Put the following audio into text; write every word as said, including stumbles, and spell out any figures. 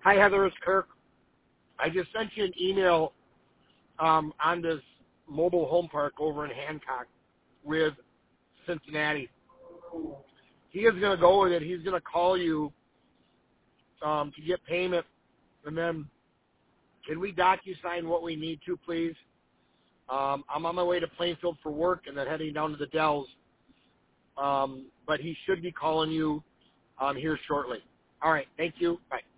Hi, Heather. It's Kirk. I just sent you an email um, on this mobile home park over in Hancock with Cincinnati. He is going to go with it. He's going to call you um, to get payment, and then can we DocuSign what we need to, please? Um, I'm on my way to Plainfield for work and then heading down to the Dells, um, but he should be calling you um, here shortly. All right. Thank you. Bye.